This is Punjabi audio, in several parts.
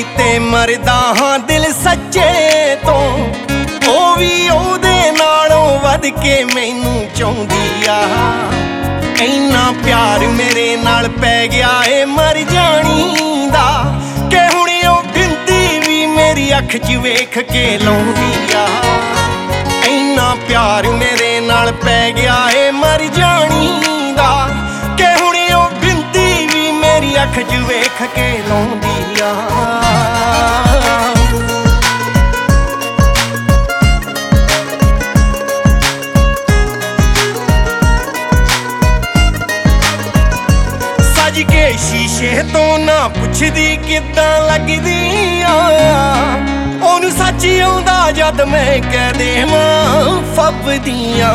ਤੇ ਮਰਦਾ ਹਾਂ ਦਿਲ ਸੱਚੇ ਤੋਂ, ਉਹ ਵੀ ਉਹਦੇ ਨਾਲੋਂ ਵੱਧ ਕੇ ਮੈਨੂੰ ਚਾਹੁੰਦੀ ਆ। ਇੰਨਾ ਪਿਆਰ ਮੇਰੇ ਨਾਲ ਪੈ ਗਿਆ ਏ ਮਰ ਜਾਣੀ ਦਾ, ਕਿ ਹੁਣ ਉਹ ਬਿੰਦੀ ਵੀ ਮੇਰੀ ਅੱਖ 'ਚ ਵੇਖ ਕੇ ਲਾਉਂਦੀ ਆ। ਇੰਨਾ ਪਿਆਰ ਮੇਰੇ ਨਾਲ ਪੈ ਗਿਆ ਏ ਮਰ ਜਾਣੀ ਦਾ, ਕਿ ਹੁਣ ਉਹ ਬਿੰਦੀ ਵੀ ਮੇਰੀ ਅੱਖ 'ਚ ਵੇਖ ਕੇ ਲਾਉਂਦੀ ਆ। ਸੱਜ ਕੇ ਸ਼ੀਸ਼ੇ ਤੋਂ ਨਾ ਪੁੱਛਦੀ ਕਿੱਦਾਂ ਲੱਗਦੀ ਆ, ਉਹਨੂੰ ਸੱਚ ਆਉਂਦਾ ਜਦ ਮੈਂ ਕਹਿ ਦੇਵਾਂ ਫੱਬਦੀਆਂ।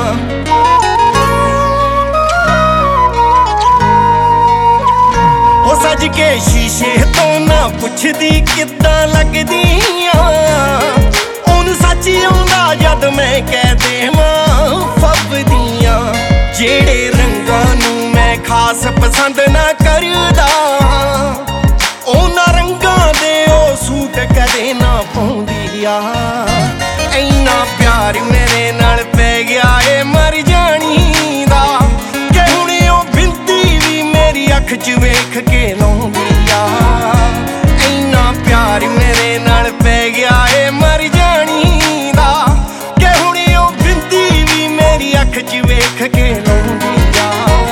ਉਹ ਸੱਜ ਕੇ ਸ਼ੀਸ਼ੇ ਤੋਂ ਨਾ ਪੁੱਛਦੀ ਕਿੱਦਾਂ ਲੱਗਦੀ ਆ, ਉਹਨੂੰ ਸੱਚ ਆਉਂਦਾ ਜਦ ਮੈਂ ਕਹਿ ਦੇਵਾਂ ਫੱਬਦੀਆਂ। ਜਿਹੜੇ ਰੰਗਾਂ ਨੂੰ ਮੈਂ ਖਾਸ ਪਸੰਦ ਨਾ ਕਰਦਾ, ਉਹਨਾਂ ਰੰਗਾਂ ਦੇ ਉਹ ਸੂਟ ਕਦੇ ਨਾ ਪਾਉਂਦੀ ਆ। ਇੰਨਾ ਪਿਆਰ ਮੇਰੇ ਨਾਲ ਪੈ ਗਿਆ ਏ ਮਰ ਜਾਣੀ ਦਾ, ਕਿ ਹੁਣ ਉਹ ਬਿੰਦੀ ਵੀ ਮੇਰੀ ਅੱਖ 'ਚ ਵੇਖ ਕੇ ਲਾਉਂਦੀ ਆ। ਇੰਨਾ ਪਿਆਰ ਮੇਰੇ ਨਾਲ ਪੈ ਗਿਆ ਏ ਮਰ ਜਾਣੀ ਦਾ, ਕਿ ਹੁਣ ਉਹ ਬਿੰਦੀ ਵੀ ਮੇਰੀ ਅੱਖ 'ਚ ਵੇਖ ਕੇ ਲਾਉਂਦੀ ਆ।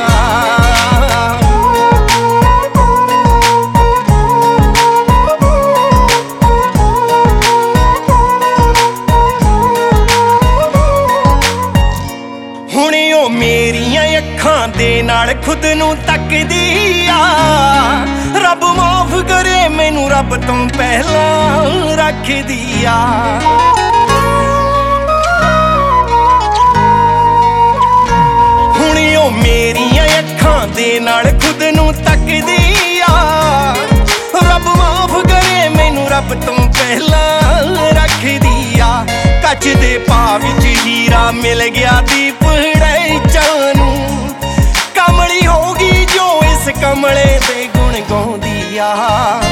ਹੁਣ ਉਹ ਮੇਰੀਆਂ ਅੱਖਾਂ ਦੇ ਨਾਲ ਖੁਦ ਨੂੰ ਤੱਕਦੀ ਆ। ਰੱਬ ਮਾਫ ਕਰੇ ਮੈਨੂੰ ਰੱਬ ਤੋਂ ਪਹਿਲਾਂ ਰੱਖਦੀ ਆ। ਹੁਣ ਉਹ ਮੇਰੀਆਂ ਅੱਖਾਂ ਦੇ ਨਾਲ ਖੁਦ ਨੂੰ ਤੱਕਦੀ ਆ। ਰੱਬ ਮਾਫ ਕਰੇ ਮੈਨੂੰ ਰੱਬ ਤੋਂ ਪਹਿਲਾਂ ਰੱਖਦੀ ਆ। ਕੱਚ ਦੇ ਭਾਅ ਵਿੱਚ ਹੀਰਾ ਮਿਲ ਗਿਆ ਦੀਪ ਹੜੈਚਾਂ ਨੂੰ, ਕਮਲੀ ਹੋ ਗਈ ਜੋ ਇਸ ਕਮਲੇ ਦੇ ਗੁਣ ਗਾਉਂਦੀ ਆ।